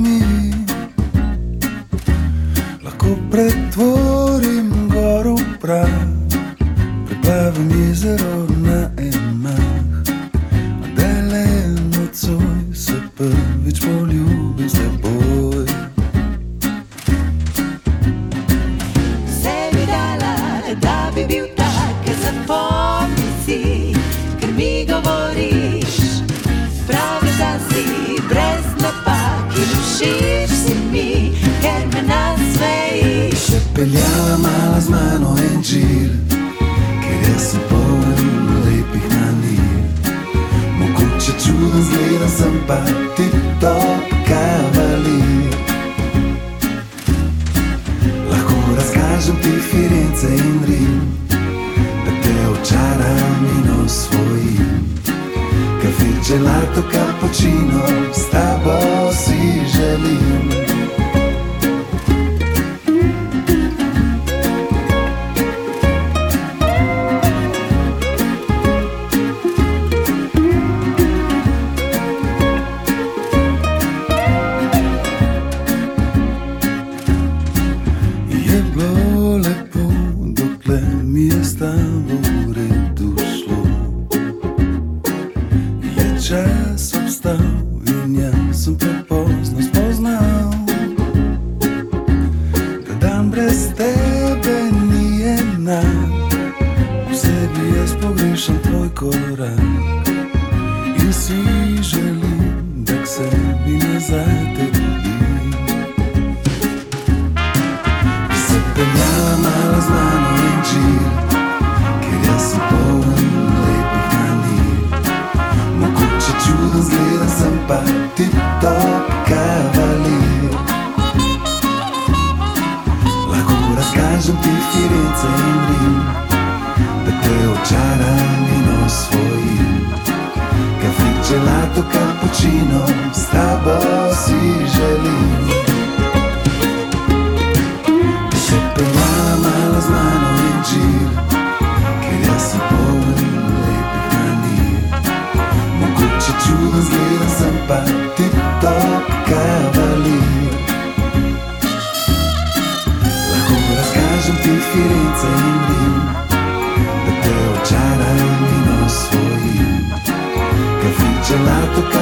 mi lahko pretvorim goro v prah, preplavim jezero na en mah, a dele nocoj se prvič poljubim s teboj. Sebi dala, da bi bil tak, zapomni si, ker mi govoriš, pravi, da si brez napak in všeč si mi, ker me nasmejiš. Se peljala mala z mano en džir, ker jaz sem poln lepih manir. Mogoče čuden zgleda, sem pa tip-top kavalir. Lahko razkažem ti Firence in Rim, da te očaram in osvojim. Kafe, gelato, cappuccino, s tabo si želim. Je bilo lepo, dokler mi je s tabo v redu šlo. Je čas obstal in jaz sem prepozno spoznal, da dan brez tebe ni enak. V sebi jaz pogrešam tvoj korak in si želim, da k sebi nazaj te dobim. Se peljala mala z mano en džir, ker jaz sem poln lepih manir. Mogoče čuden zgleda, sem pa tip-top kavalir. Lahko razkažem ti Firence in Rim, da te očaram in osvojim. Kafe, gelato, cappuccino, s tabo si želim. Se peljala mala z mano en džir, ker jaz sem poln lepih manir. Mogoče čuden zgleda, sem pa tip-top kavalir. Lahko razkažem ti Firence in Rim, da te očaram in osvojim. Kafe, gelato,